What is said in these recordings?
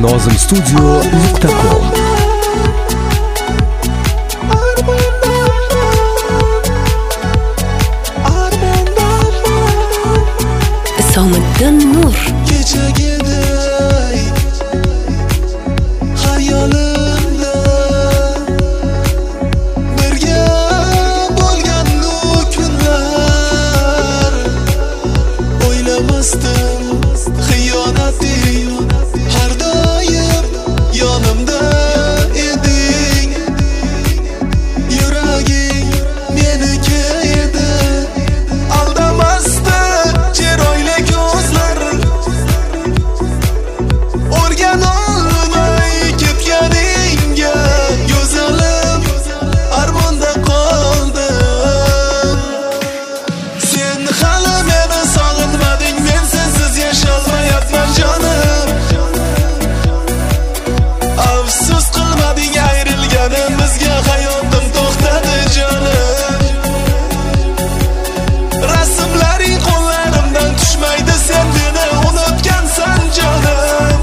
nozimstudio.com. Isomiddin Nur. Kechagiday hayolimda birga bo'lgan u kunlar, o'ylamasdim xiyonating, har doim yonimda eding. Yuraging meniki edi, aldamasdi chiroyli ko'zlar. O'rgan olmay ketganingga go'zalim armonda qoldim. Sen hali meni sog'inmading, men sensiz yasholmayapman jonim. Afsus qilmading ayrilganimizga, hayotim to'xtadi jonim. Rasmlaring qo'llarimdan tushmaydi, sen meni unutgansan jonim.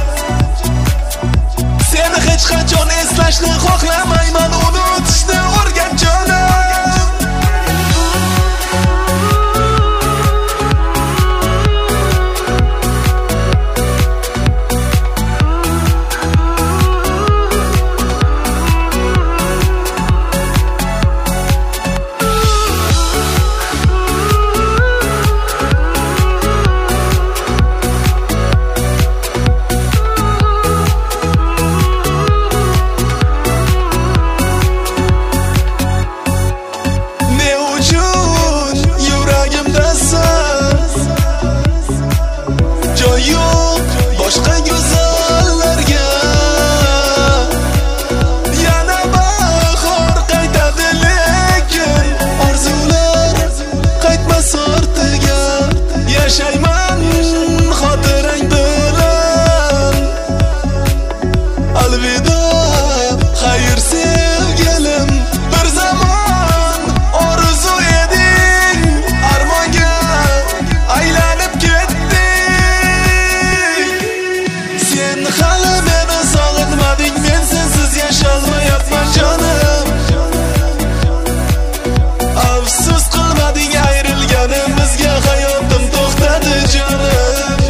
Seni hech qachon eslashni xohlamayman, unutishni o'rgan jonim. Ne uchun yuragimdasan, joy yo'q boshqa go'zallarga. Yana bahor qaytadi, lekin orzular qaytmas ortiga. Yashayman xotirang bilan, alvido xayr sevgilim. Bir zamon orzu eding, armonga aylanib ketding. Sen hali meni sog'inmading, men sensiz yasholmayapman jonim. Afsus qilmading ayrilganimizga, hayotim to'xtadi jonim.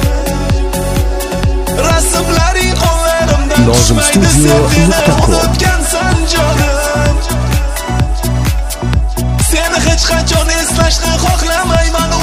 Rasmlaring qo'llarimdan tushmaydi, sen meni unutgansan jonim. Seni hech qachon eslashni xohlamayman,